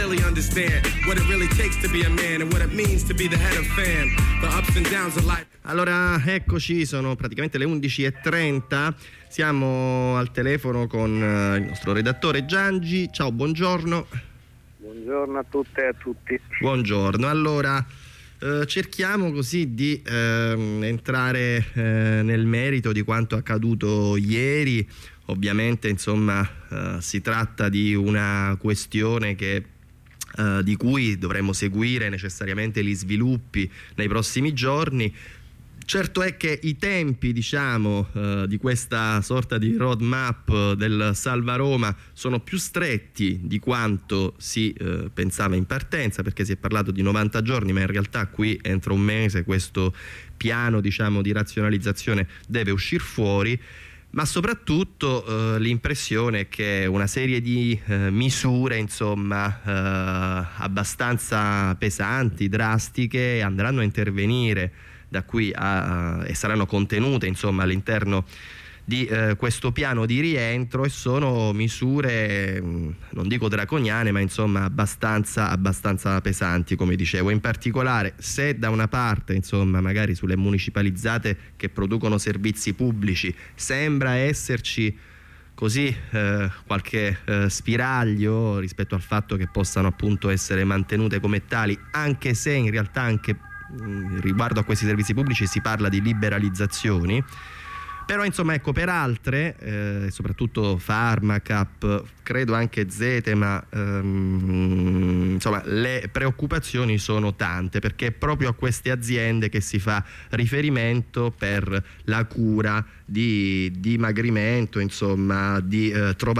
really understand what it really takes to be a man and what it means to be the head of fam. The ups and downs of life. Allora, eccoci, sono praticamente le 11:30. Siamo al telefono con il nostro redattore Giangi. Ciao, buongiorno. Buongiorno a tutte e a tutti. Buongiorno. Allora, cerchiamo così di entrare nel merito di quanto accaduto ieri. Ovviamente, insomma, si tratta di una questione di cui dovremo seguire necessariamente gli sviluppi nei prossimi giorni. Certo è che i tempi, diciamo, di questa sorta di roadmap del Salva Roma sono più stretti di quanto si pensava in partenza, perché si è parlato di 90 giorni, ma in realtà qui entro un mese questo piano, diciamo, di razionalizzazione deve uscire fuori. Ma soprattutto l'impressione è che una serie di misure, insomma, abbastanza pesanti, drastiche, andranno a intervenire da qui e saranno contenute, insomma, all'interno di questo piano di rientro, e sono misure, non dico draconiane, ma insomma abbastanza pesanti, come dicevo. In particolare, se da una parte, insomma, magari sulle municipalizzate che producono servizi pubblici sembra esserci così qualche spiraglio rispetto al fatto che possano appunto essere mantenute come tali, anche se in realtà anche riguardo a questi servizi pubblici si parla di liberalizzazioni. Però insomma, ecco, per altre, soprattutto Pharmacap, credo anche Zetema, insomma, le preoccupazioni sono tante, perché è proprio a queste aziende che si fa riferimento per la cura di dimagrimento, insomma, di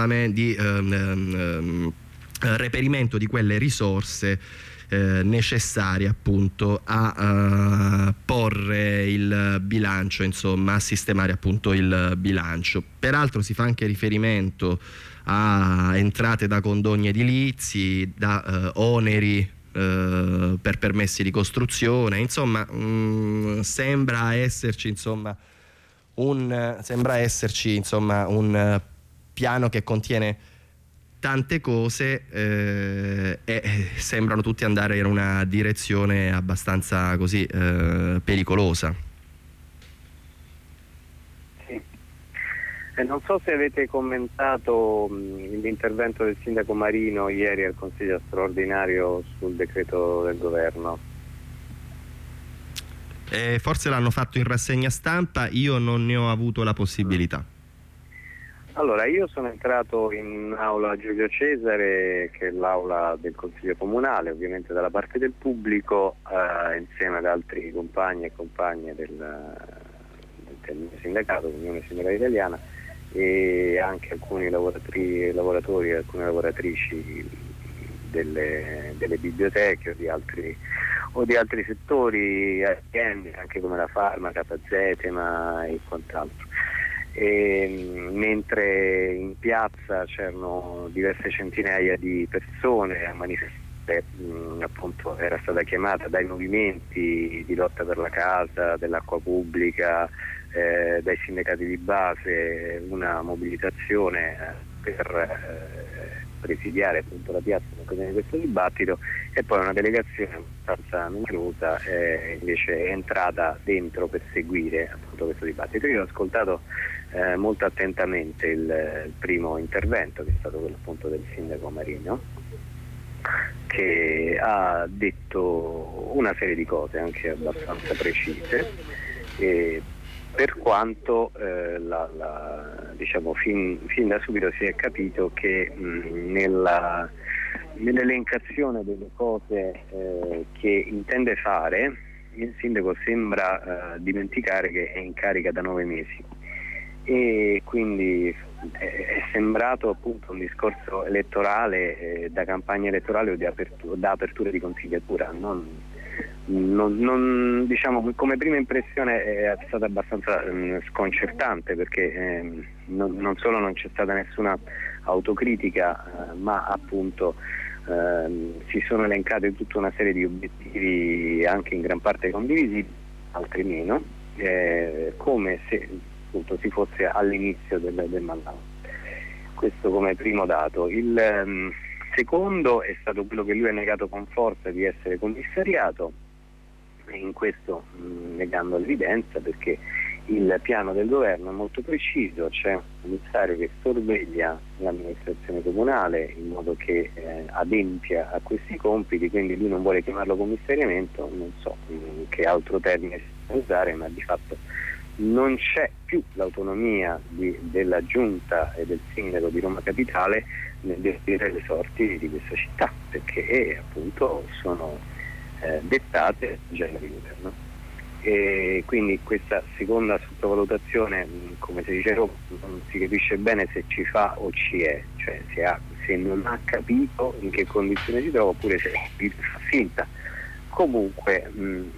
reperimento di quelle risorse necessarie appunto a porre il bilancio, insomma, a sistemare appunto il bilancio. Peraltro si fa anche riferimento a entrate da condoni edilizi, da oneri per permessi di costruzione, insomma, sembra esserci un piano che contiene tante cose e sembrano tutti andare in una direzione abbastanza così pericolosa. Sì. Non so se avete commentato l'intervento del sindaco Marino ieri al Consiglio straordinario sul decreto del governo. Forse l'hanno fatto in rassegna stampa, io non ne ho avuto la possibilità. Allora, io sono entrato in aula Giulio Cesare, che è l'aula del Consiglio Comunale, ovviamente dalla parte del pubblico, insieme ad altri compagni e compagne del mio sindacato, l'Unione Sindacale Italiana, e anche alcuni lavoratori e alcune lavoratrici delle biblioteche o di altri settori, aziende, anche come la Pharmacap, Zetema e quant'altro. Mentre in piazza c'erano diverse centinaia di persone a manifestare, appunto era stata chiamata dai movimenti di lotta per la casa, dell'acqua pubblica, dai sindacati di base, una mobilitazione per presidiare appunto la piazza in occasione di questo dibattito, e poi una delegazione abbastanza numerosa invece è entrata dentro per seguire appunto questo dibattito. Io ho ascoltato molto attentamente il primo intervento, che è stato quello appunto del sindaco Marino, che ha detto una serie di cose anche abbastanza precise, per quanto diciamo fin da subito si è capito che nell'elencazione delle cose che intende fare, il sindaco sembra dimenticare che è in carica da 9 mesi, e quindi è sembrato appunto un discorso elettorale, da campagna elettorale o da apertura di consigliatura. Non diciamo, come prima impressione è stata abbastanza sconcertante, perché non solo non c'è stata nessuna autocritica, ma appunto si sono elencate tutta una serie di obiettivi anche in gran parte condivisibili, altri meno, come se appunto si fosse all'inizio del mandato. Questo come primo dato. Il secondo è stato quello che lui ha negato con forza di essere commissariato, e in questo negando l'evidenza, perché il piano del governo è molto preciso, c'è un commissario che sorveglia l'amministrazione comunale in modo che adempia a questi compiti, quindi lui non vuole chiamarlo commissariamento, non so che altro termine si può usare, ma di fatto non c'è più l'autonomia della giunta e del sindaco di Roma Capitale nel decidere le sorti di questa città, perché appunto sono dettate dal genere di governo. E quindi questa seconda sottovalutazione, come si dice, non si capisce bene se ci fa o ci è, cioè se non ha capito in che condizione si trova, oppure se fa finta. Comunque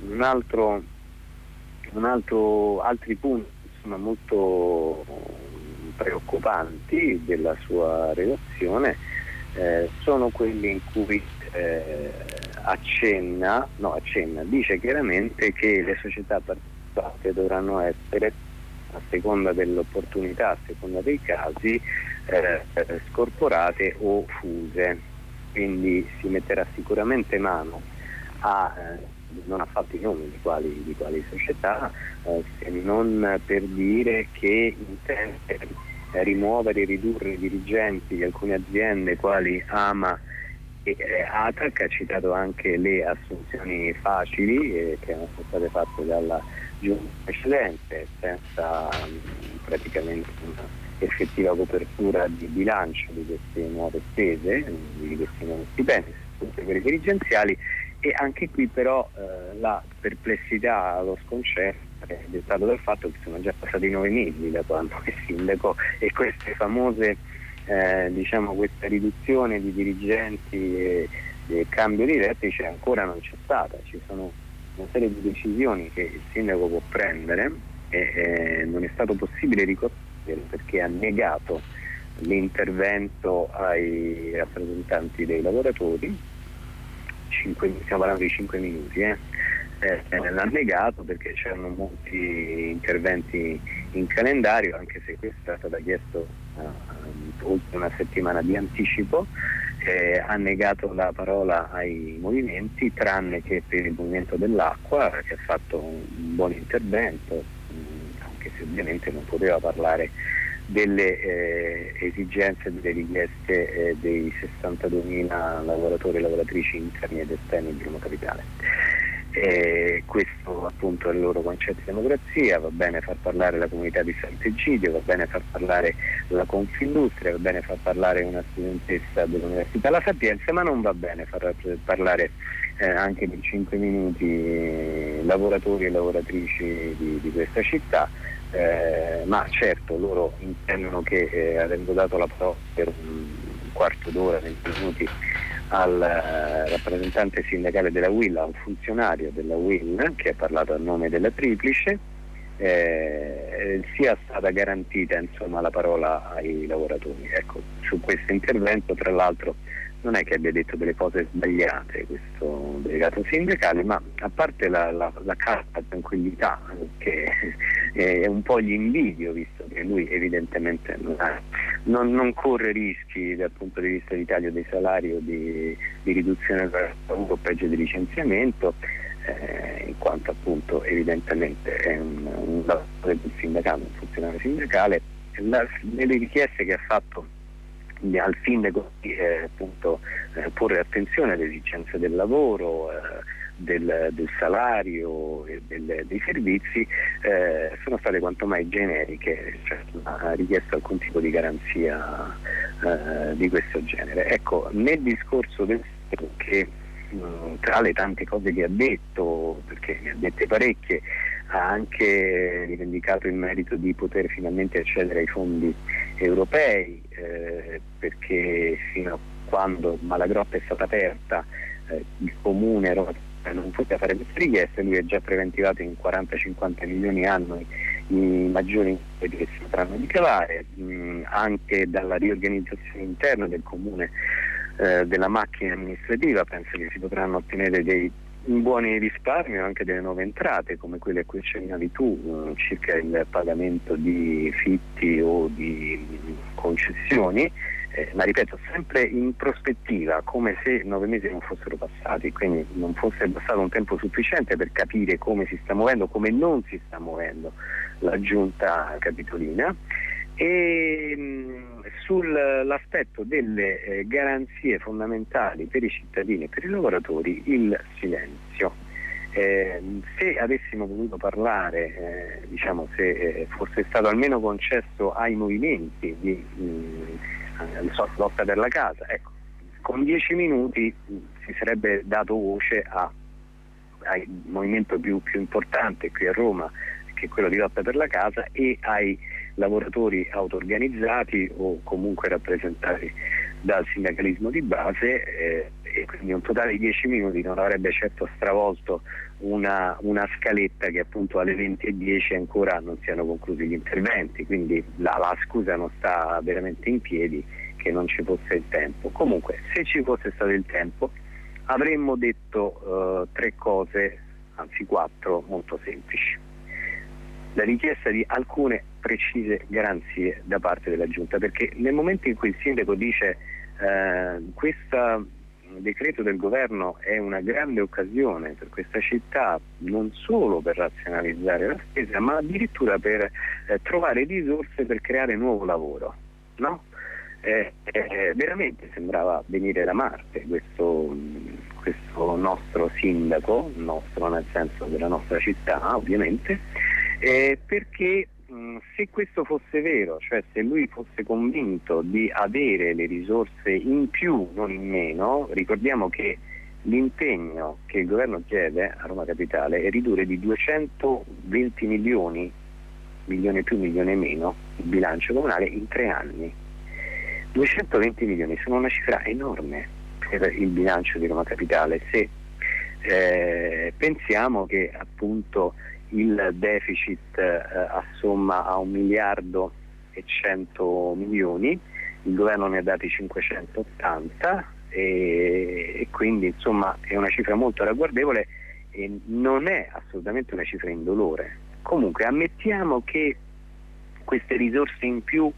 altri punti insomma molto preoccupanti della sua relazione sono quelli in cui dice chiaramente che le società partecipate dovranno essere, a seconda dell'opportunità, a seconda dei casi, scorporate o fuse, quindi si metterà sicuramente mano non ha fatto i nomi di quali società, se non per dire che intende rimuovere e ridurre i dirigenti di alcune aziende quali Ama e ATAC. Ha citato anche le assunzioni facili che erano state fatte dalla giunta precedente senza praticamente una effettiva copertura di bilancio di queste nuove spese, di questi nuovi stipendi per i dirigenziali. E anche qui però la perplessità, lo sconcerto è dettato dal fatto che sono già passati 9 mesi da quando è sindaco, e queste famose questa riduzione di dirigenti e cambio di vertice ancora non c'è stata. Ci sono una serie di decisioni che il sindaco può prendere e non è stato possibile riconoscere perché ha negato l'intervento ai rappresentanti dei lavoratori. Stiamo parlando di 5 minuti, l'ha negato perché c'erano molti interventi in calendario, anche se questo è stato chiesto oltre una settimana di anticipo. Ha negato la parola ai movimenti, tranne che per il movimento dell'acqua, che ha fatto un buon intervento, anche se ovviamente non poteva parlare delle esigenze, delle richieste dei 62.000 lavoratori e lavoratrici interni ed esterni di Roma Capitale. Questo appunto è il loro concetto di democrazia. Va bene far parlare la comunità di Sant'Egidio, va bene far parlare la Confindustria, va bene far parlare una studentessa dell'Università La Sapienza, ma non va bene far parlare anche per 5 minuti lavoratori e lavoratrici di questa città. Ma certo loro intendono che avendo dato la parola per un quarto d'ora, 20 minuti al rappresentante sindacale della UIL, a un funzionario della UIL che ha parlato a nome della Triplice, sia stata garantita insomma la parola ai lavoratori. Ecco, su questo intervento tra l'altro non è che abbia detto delle cose sbagliate questo delegato sindacale, ma a parte la calma tranquillità che è un po' gli invidio, visto che lui evidentemente non corre rischi dal punto di vista di taglio dei salari o di riduzione del lavoro o peggio di licenziamento, in quanto appunto evidentemente è un lavoratore del sindacato, un funzionario sindacale. Nelle richieste che ha fatto al sindaco di porre attenzione alle esigenze del lavoro, del salario e dei servizi, sono state quanto mai generiche, cioè non ha richiesto alcun tipo di garanzia di questo genere. Ecco, nel discorso del sindaco, che tra le tante cose che ha detto, perché ne ha dette parecchie, ha anche rivendicato il merito di poter finalmente accedere ai fondi europei, perché fino a quando Malagrotta è stata aperta il comune non poteva fare queste richieste. Lui è già preventivato in 40-50 milioni annui i maggiori che si potranno ricavare, anche dalla riorganizzazione interna del comune, della macchina amministrativa. Penso che si potranno ottenere dei buoni risparmi o anche delle nuove entrate, come quelle a cui accennavi tu, circa il pagamento di fitti o di concessioni, ma ripeto, sempre in prospettiva, come se 9 mesi non fossero passati, quindi non fosse passato un tempo sufficiente per capire come si sta muovendo, come non si sta muovendo la giunta capitolina. E sull'aspetto delle garanzie fondamentali per i cittadini e per i lavoratori, il silenzio. Se avessimo voluto parlare, se fosse stato almeno concesso ai movimenti di lotta per la casa, ecco, con 10 minuti si sarebbe dato voce al movimento più importante qui a Roma, che è quello di lotta per la casa, e ai lavoratori auto-organizzati o comunque rappresentati dal sindacalismo di base, e quindi un totale di 10 minuti non avrebbe certo stravolto una scaletta che appunto alle 20:10 ancora non siano conclusi gli interventi, quindi la scusa non sta veramente in piedi che non ci fosse il tempo. Comunque, se ci fosse stato il tempo avremmo detto 3 cose, anzi 4, molto semplici. La richiesta di alcune precise garanzie da parte della Giunta, perché nel momento in cui il sindaco dice questo decreto del governo è una grande occasione per questa città, non solo per razionalizzare la spesa, ma addirittura per trovare risorse per creare nuovo lavoro, no? Veramente sembrava venire da Marte questo nostro sindaco, nostro nel senso della nostra città ovviamente, perché se questo fosse vero, cioè se lui fosse convinto di avere le risorse in più, non in meno, ricordiamo che l'impegno che il governo chiede a Roma Capitale è ridurre di 220 milioni più, milioni meno, il bilancio comunale in 3 anni. 220 milioni sono una cifra enorme per il bilancio di Roma Capitale, se pensiamo che appunto il deficit assomma a 1 miliardo e 100 milioni, il governo ne ha dati 580 e quindi insomma è una cifra molto ragguardevole e non è assolutamente una cifra indolore. Comunque ammettiamo che queste risorse in più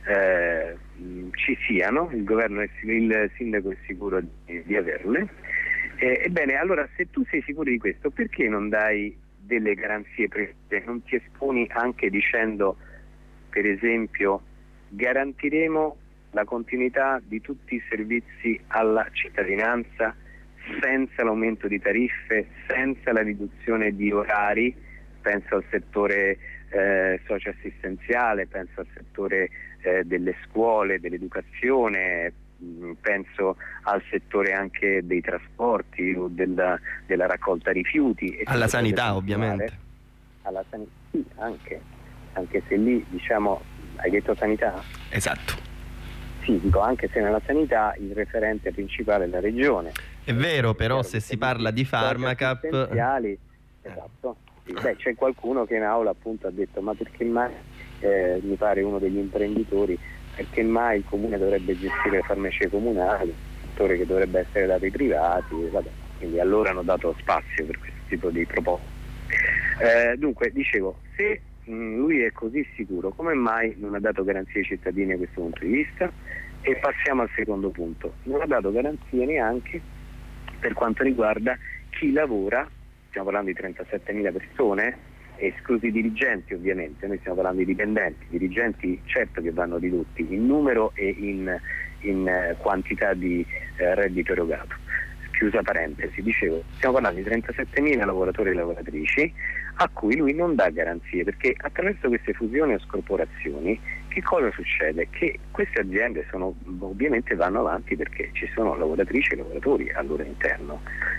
ci siano, il sindaco è sicuro di averle. Ebbene, allora se tu sei sicuro di questo, perché non dai delle garanzie precise? Non ti esponi anche dicendo, per esempio, garantiremo la continuità di tutti i servizi alla cittadinanza senza l'aumento di tariffe, senza la riduzione di orari, penso al settore socioassistenziale, penso al settore delle scuole, dell'educazione, penso al settore anche dei trasporti o della raccolta rifiuti. Alla sanità ovviamente. Alla sanità, sì, anche se lì hai detto sanità? Esatto. Sì, dico, anche se nella sanità il referente principale è la regione. È vero, però se si parla di Pharmacap... Esatto. Sì, c'è qualcuno che in aula appunto ha detto ma perché mai, mi pare uno degli imprenditori, perché mai il comune dovrebbe gestire le farmacie comunali, un settore che dovrebbe essere dato ai privati, quindi allora hanno dato spazio per questo tipo di proposte. Dunque, dicevo, se lui è così sicuro, come mai non ha dato garanzie ai cittadini a questo punto di vista? E passiamo al secondo punto, non ha dato garanzie neanche per quanto riguarda chi lavora. Stiamo parlando di 37.000 persone, esclusi i dirigenti ovviamente, noi stiamo parlando di dirigenti certo che vanno ridotti in numero e in quantità di reddito erogato. Chiusa parentesi, dicevo, stiamo parlando di 37.000 lavoratori e lavoratrici a cui lui non dà garanzie, perché attraverso queste fusioni o scorporazioni che cosa succede? Che queste aziende ovviamente vanno avanti perché ci sono lavoratrici e lavoratori al loro interno.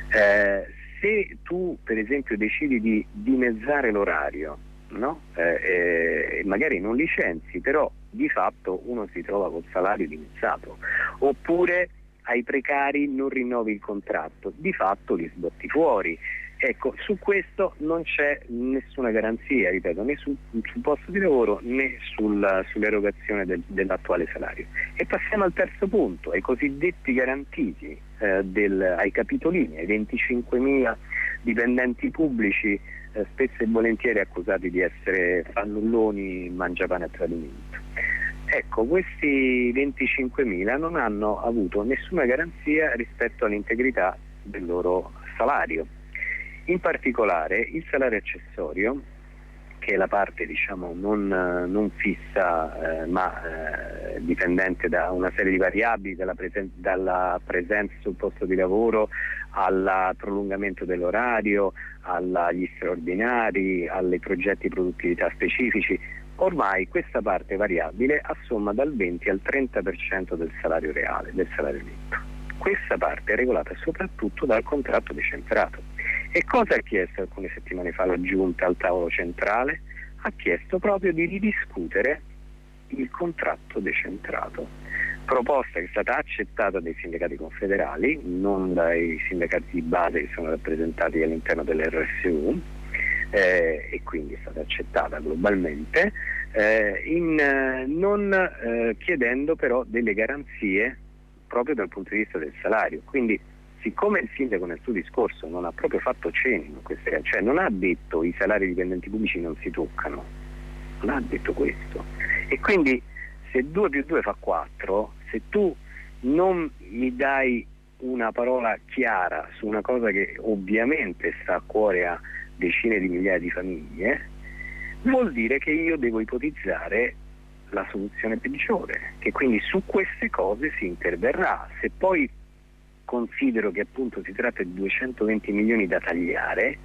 Se tu per esempio decidi di dimezzare l'orario, no? Magari non licenzi, però di fatto uno si trova col salario dimezzato, oppure ai precari non rinnovi il contratto, di fatto li sbotti fuori. Ecco, su questo non c'è nessuna garanzia, ripeto, né sul posto di lavoro né sull'erogazione dell'attuale salario. E passiamo al terzo punto, ai cosiddetti garantiti, ai capitolini, ai 25.000 dipendenti pubblici, spesso e volentieri accusati di essere fannulloni, mangiapane a tradimento. Ecco, questi 25.000 non hanno avuto nessuna garanzia rispetto all'integrità del loro salario. In particolare il salario accessorio, che è la parte diciamo non fissa ma dipendente da una serie di variabili, dalla presenza sul posto di lavoro al prolungamento dell'orario, agli straordinari, ai progetti di produttività specifici. Ormai questa parte variabile assomma dal 20 al 30% del salario reale, del salario netto. Questa parte è regolata soprattutto dal contratto decentrato. E cosa ha chiesto alcune settimane fa la Giunta al tavolo centrale? Ha chiesto proprio di ridiscutere il contratto decentrato. Proposta che è stata accettata dai sindacati confederali, non dai sindacati di base che sono rappresentati all'interno dell'RSU, e quindi è stata accettata globalmente, non chiedendo però delle garanzie proprio dal punto di vista del salario. Quindi siccome il sindaco nel suo discorso non ha proprio fatto cenno, cioè non ha detto i salari dei dipendenti pubblici non si toccano, non ha detto questo, e quindi se 2 più 2 fa 4, se tu non mi dai una parola chiara su una cosa che ovviamente sta a cuore a decine di migliaia di famiglie, vuol dire che io devo ipotizzare la soluzione peggiore, che quindi su queste cose si interverrà. Se poi considero che appunto si tratta di 220 milioni da tagliare,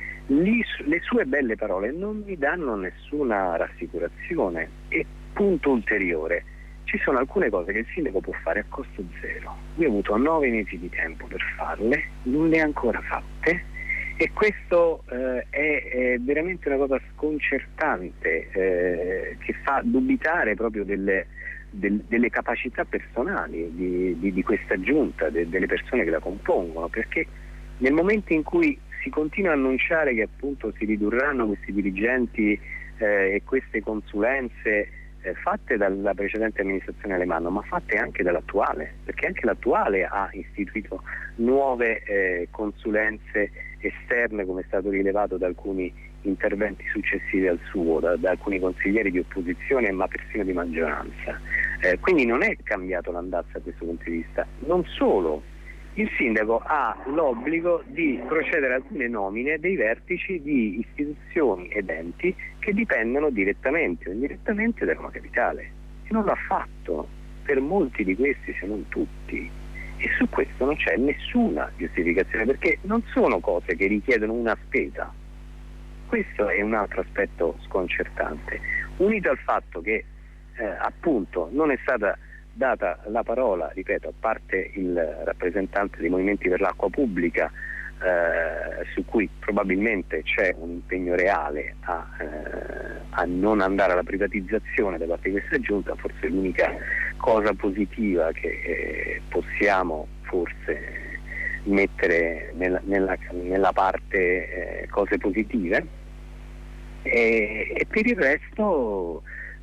le sue belle parole non mi danno nessuna rassicurazione. E punto ulteriore, ci sono alcune cose che il sindaco può fare a costo zero. Io ho avuto 9 mesi di tempo per farle, non le ha ancora fatte, e questo è veramente una cosa sconcertante, che fa dubitare proprio delle capacità personali di questa giunta, delle persone che la compongono, perché nel momento in cui si continua a annunciare che appunto si ridurranno questi dirigenti e queste consulenze fatte dalla precedente amministrazione Alemanno, ma fatte anche dall'attuale, perché anche l'attuale ha istituito nuove consulenze esterne, come è stato rilevato da alcuni interventi successivi al suo, da alcuni consiglieri di opposizione ma persino di maggioranza. Quindi non è cambiato l'andazzo da questo punto di vista. Non solo, il sindaco ha l'obbligo di procedere a alcune nomine dei vertici di istituzioni ed enti che dipendono direttamente o indirettamente da Roma Capitale, e non l'ha fatto per molti di questi, se non tutti, e su questo non c'è nessuna giustificazione, perché non sono cose che richiedono una spesa. Questo è un altro aspetto sconcertante, unito al fatto che appunto non è stata data la parola, ripeto, a parte il rappresentante dei movimenti per l'acqua pubblica, su cui probabilmente c'è un impegno reale a non andare alla privatizzazione da parte di questa giunta. Forse l'unica cosa positiva che possiamo forse mettere nella parte cose positive, e per il resto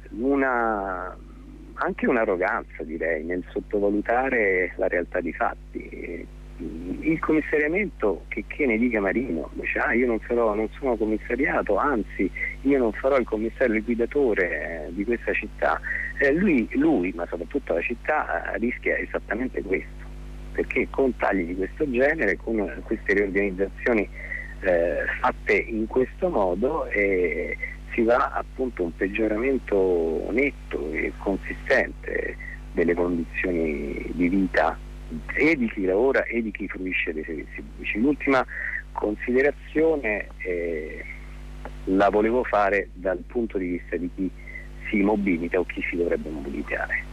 anche un'arroganza, direi, nel sottovalutare la realtà di fatti. Il commissariamento, che ne dica Marino, dice io non sono commissariato, anzi io non farò il commissario liquidatore di questa città. Lui, ma soprattutto la città, rischia esattamente questo, perché con tagli di questo genere, con queste riorganizzazioni fatte in questo modo, si va appunto a un peggioramento netto e consistente delle condizioni di vita e di chi lavora e di chi fruisce dei servizi pubblici. L'ultima considerazione la volevo fare dal punto di vista di chi si mobilita o chi si dovrebbe mobilitare.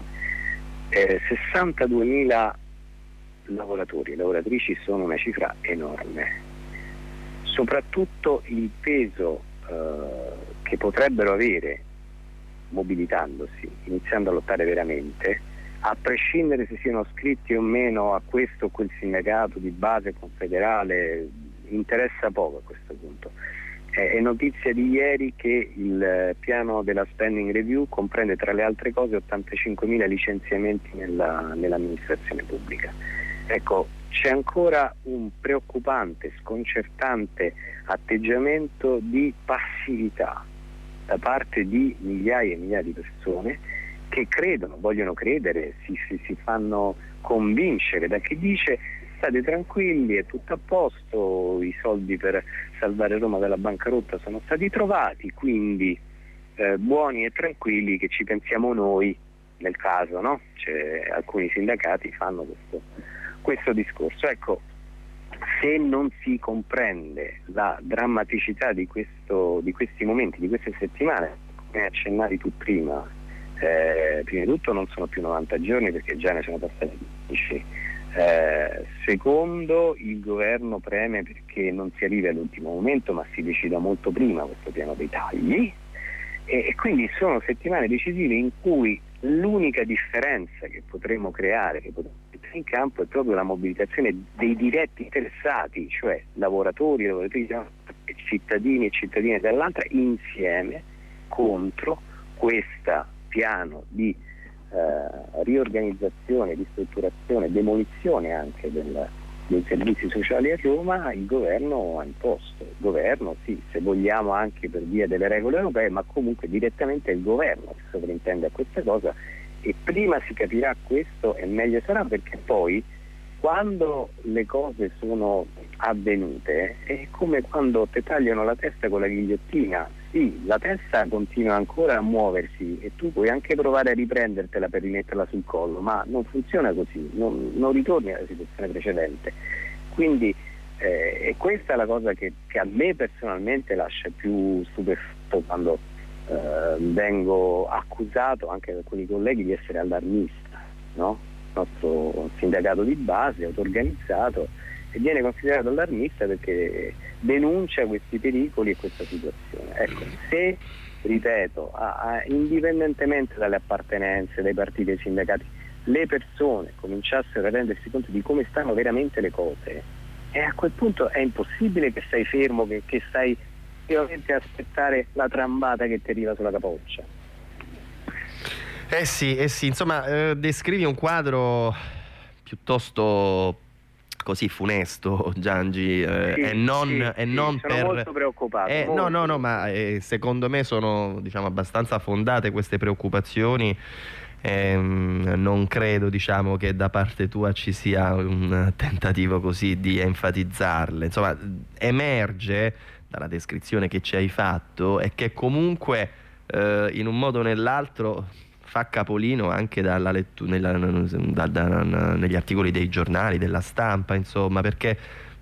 62.000 lavoratori e lavoratrici sono una cifra enorme, soprattutto il peso che potrebbero avere mobilitandosi, iniziando a lottare veramente, a prescindere se siano iscritti o meno a questo o quel sindacato di base confederale, interessa poco a questo punto. È notizia di ieri che il piano della spending review comprende tra le altre cose 85.000 licenziamenti nell'amministrazione pubblica. Ecco, c'è ancora un preoccupante, sconcertante atteggiamento di passività da parte di migliaia e migliaia di persone che credono, vogliono credere, si fanno convincere da chi dice state tranquilli, è tutto a posto, i soldi per salvare Roma dalla bancarotta sono stati trovati, quindi buoni e tranquilli che ci pensiamo noi nel caso, no? Alcuni sindacati fanno questo discorso. Ecco, se non si comprende la drammaticità di questi momenti, di queste settimane, come accennavi tu prima di tutto non sono più 90 giorni perché già ne sono passati 15. Secondo, il governo preme perché non si arrivi all'ultimo momento ma si decida molto prima questo piano dei tagli, e quindi sono settimane decisive in cui l'unica differenza che potremo creare, che potremo mettere in campo, è proprio la mobilitazione dei diretti interessati, cioè lavoratori e cittadini e cittadine dall'altra, insieme contro questo piano di riorganizzazione, ristrutturazione, demolizione anche dei servizi sociali a Roma. Il governo ha imposto. Il governo, sì, se vogliamo anche per via delle regole europee, ma comunque direttamente è il governo che sovrintende a questa cosa, e prima si capirà questo e meglio sarà, perché poi quando le cose sono avvenute è come quando ti tagliano la testa con la ghigliottina. Sì, la testa continua ancora a muoversi e tu puoi anche provare a riprendertela per rimetterla sul collo, ma non funziona così, non ritorni alla situazione precedente. Quindi questa è la cosa che a me personalmente lascia più stupefacto quando vengo accusato anche da alcuni colleghi di essere allarmista, no? Il nostro sindacato di base, auto-organizzato, e viene considerato allarmista perché denuncia questi pericoli e questa situazione. Ecco, se, ripeto, indipendentemente dalle appartenenze, dai partiti e dai sindacati, le persone cominciassero a rendersi conto di come stanno veramente le cose, e a quel punto è impossibile che stai fermo, che stai veramente a aspettare la trambata che ti arriva sulla capoccia. Eh sì, insomma, descrivi un quadro piuttosto così funesto, Giangi, e non sono per... molto preoccupato. No, ma secondo me sono, diciamo, abbastanza fondate queste preoccupazioni. Non credo, diciamo, che da parte tua ci sia un tentativo così di enfatizzarle. Insomma, emerge dalla descrizione che ci hai fatto è che comunque in un modo o nell'altro fa capolino anche dalla negli articoli dei giornali, della stampa, insomma, perché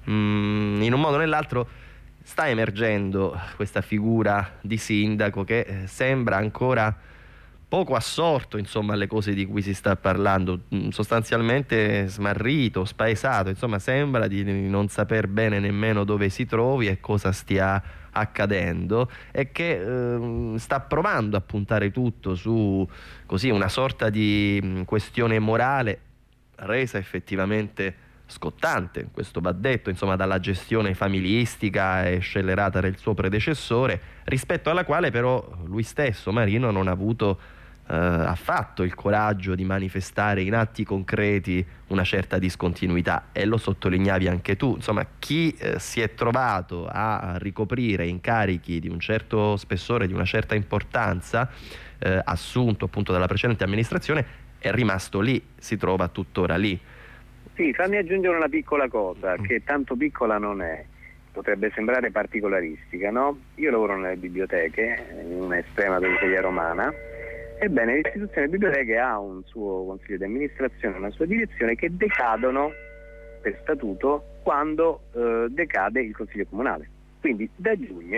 in un modo o nell'altro sta emergendo questa figura di sindaco che sembra ancora poco assorto, insomma, alle cose di cui si sta parlando, sostanzialmente smarrito, spaesato, insomma, sembra di non saper bene nemmeno dove si trovi e cosa stia accadendo, e che sta provando a puntare tutto su così una sorta di questione morale resa effettivamente scottante, questo va detto, insomma, dalla gestione familistica e scellerata del suo predecessore, rispetto alla quale però lui stesso, Marino, non ha avuto affatto il coraggio di manifestare in atti concreti una certa discontinuità, e lo sottolineavi anche tu. Insomma, chi si è trovato a ricoprire incarichi di un certo spessore, di una certa importanza, assunto appunto dalla precedente amministrazione, è rimasto lì, si trova tuttora lì. Sì, fammi aggiungere una piccola cosa, che tanto piccola non è, potrebbe sembrare particolaristica, no? Io lavoro nelle biblioteche, in un'estrema periferia romana. Ebbene, l'istituzione biblioteche ha un suo consiglio di amministrazione, una sua direzione, che decadono per statuto quando decade il consiglio comunale. Quindi da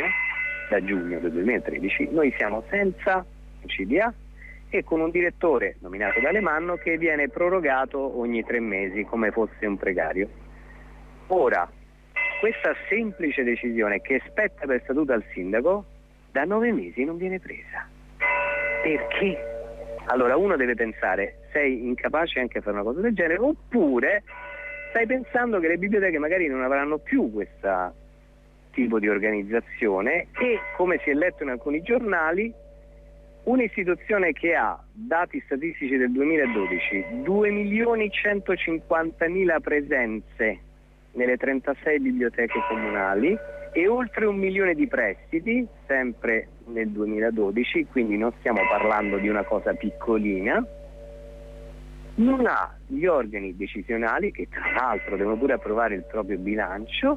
giugno del 2013 noi siamo senza CDA e con un direttore nominato da Alemanno che viene prorogato ogni 3 mesi come fosse un precario. Ora, questa semplice decisione che spetta per statuto al sindaco da 9 mesi non viene presa. Perché? Allora uno deve pensare, sei incapace anche a fare una cosa del genere, oppure stai pensando che le biblioteche magari non avranno più questo tipo di organizzazione, e come si è letto in alcuni giornali, un'istituzione che ha dati statistici del 2012, 2.150.000 presenze nelle 36 biblioteche comunali e oltre 1 milione di prestiti, sempre nel 2012, quindi non stiamo parlando di una cosa piccolina. Non ha gli organi decisionali, che tra l'altro devono pure approvare il proprio bilancio,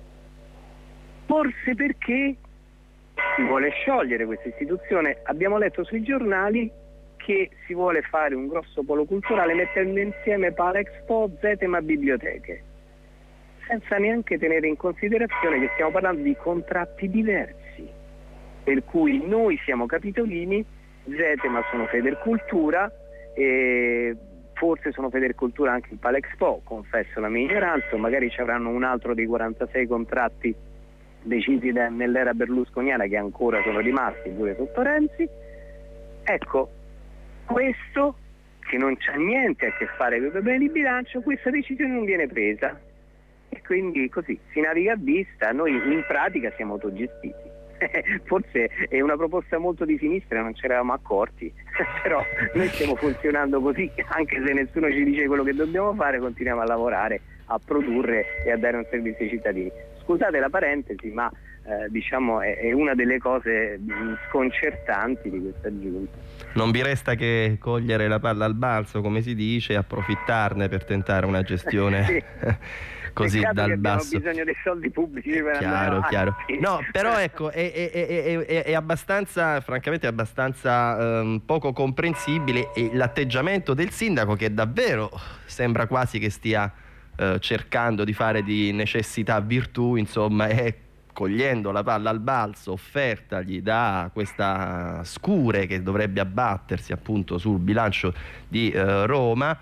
forse perché si vuole sciogliere questa istituzione. Abbiamo letto sui giornali che si vuole fare un grosso polo culturale mettendo insieme Palexpo, Zetema, biblioteche, senza neanche tenere in considerazione che stiamo parlando di contratti diversi, per cui noi siamo capitolini, Zetema sono Federcultura e forse sono Federcultura anche il Palexpo, confesso la mia ignoranza, magari ci avranno un altro dei 46 contratti decisi nell'era berlusconiana che ancora sono rimasti pure sotto Renzi. Ecco, questo che non c'ha niente a che fare con i problemi di bilancio, questa decisione non viene presa e quindi così si naviga a vista. Noi in pratica siamo autogestiti. Forse è una proposta molto di sinistra, non ci eravamo accorti, però noi stiamo funzionando così, anche se nessuno ci dice quello che dobbiamo fare, continuiamo a lavorare, a produrre e a dare un servizio ai cittadini. Scusate la parentesi, ma diciamo è una delle cose sconcertanti di questa giunta. Non vi resta che cogliere la palla al balzo, come si dice, e approfittarne per tentare una gestione sì. così dal basso. Abbiamo bisogno dei soldi pubblici per andare avanti. No, però ecco, è abbastanza, francamente, abbastanza poco comprensibile l'atteggiamento del sindaco, che davvero sembra quasi che stia cercando di fare di necessità virtù, insomma, e cogliendo la palla al balzo offertagli da questa scure che dovrebbe abbattersi appunto sul bilancio di Roma,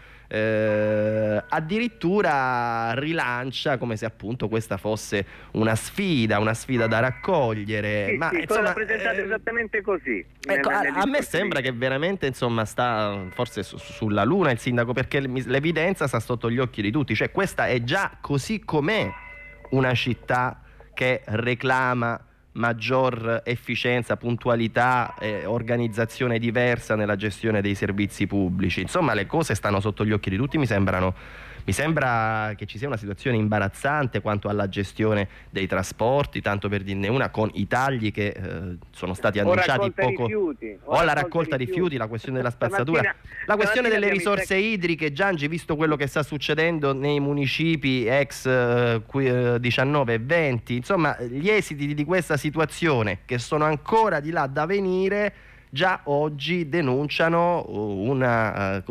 addirittura rilancia come se appunto questa fosse una sfida da raccogliere. Sì, ma sì, insomma, la presentate esattamente così. Ecco, a me sembra che veramente, insomma, sta forse sulla luna il sindaco, perché l'evidenza sta sotto gli occhi di tutti. Cioè, questa è già, così com'è, una città che reclama maggior efficienza, puntualità e organizzazione diversa nella gestione dei servizi pubblici. Insomma, le cose stanno sotto gli occhi di tutti. Mi sembra che ci sia una situazione imbarazzante quanto alla gestione dei trasporti, tanto per dirne una, con i tagli che sono stati annunciati poco. La raccolta rifiuti, la questione della spazzatura, la questione delle risorse idriche. Giangi, visto quello che sta succedendo nei municipi ex 19 e 20, insomma, gli esiti di questa situazione, che sono ancora di là da venire, già oggi denunciano una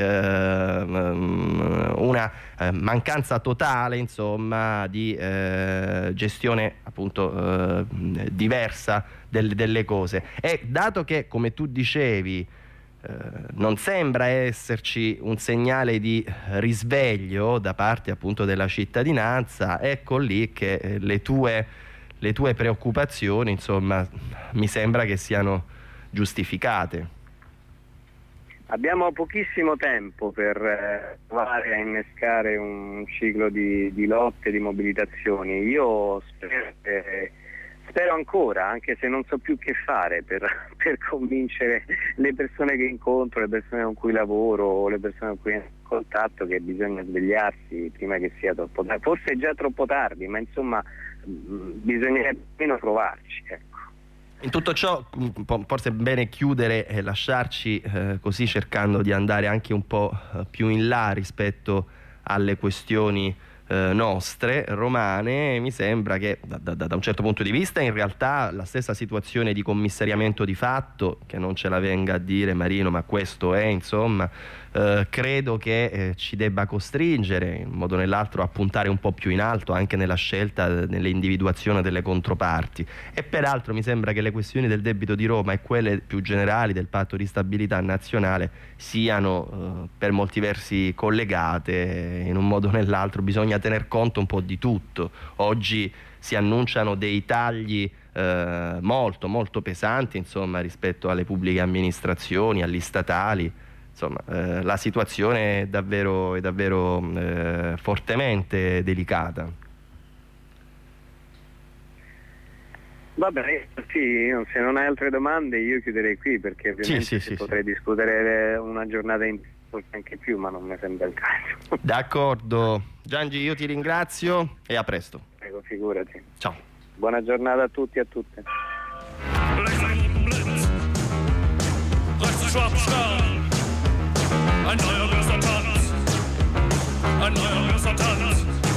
mancanza totale, insomma, di gestione appunto diversa delle cose. E dato che, come tu dicevi, non sembra esserci un segnale di risveglio da parte appunto della cittadinanza, ecco lì che le tue preoccupazioni, insomma, mi sembra che siano giustificate. Abbiamo pochissimo tempo per provare a innescare un ciclo di lotte, di mobilitazioni. Io spero ancora, anche se non so più che fare per convincere le persone che incontro, le persone con cui lavoro, le persone con cui ho contatto, che bisogna svegliarsi prima che sia troppo tardi. Forse è già troppo tardi, ma insomma bisognerebbe almeno provarci, ecco. In tutto ciò forse è bene chiudere e lasciarci così, cercando di andare anche un po' più in là rispetto alle questioni nostre romane. Mi sembra che da un certo punto di vista in realtà la stessa situazione di commissariamento di fatto, che non ce la venga a dire Marino, ma questo è, insomma, credo che ci debba costringere in un modo o nell'altro a puntare un po' più in alto anche nella scelta, nell'individuazione delle controparti. E peraltro mi sembra che le questioni del debito di Roma e quelle più generali del patto di stabilità nazionale siano per molti versi collegate. In un modo o nell'altro bisogna tener conto un po' di tutto. Oggi si annunciano dei tagli molto molto pesanti, insomma, rispetto alle pubbliche amministrazioni, agli statali. Insomma, la situazione è davvero fortemente delicata. Va bene, sì, se non hai altre domande io chiuderei qui, perché ovviamente potrei discutere una giornata in più, anche più, ma non mi sembra il caso. D'accordo, Giangi, io ti ringrazio e a presto. Prego, figurati. Ciao. Buona giornata a tutti e a tutte. Ein neuer großer Tanz, ein neuer großer Tanz.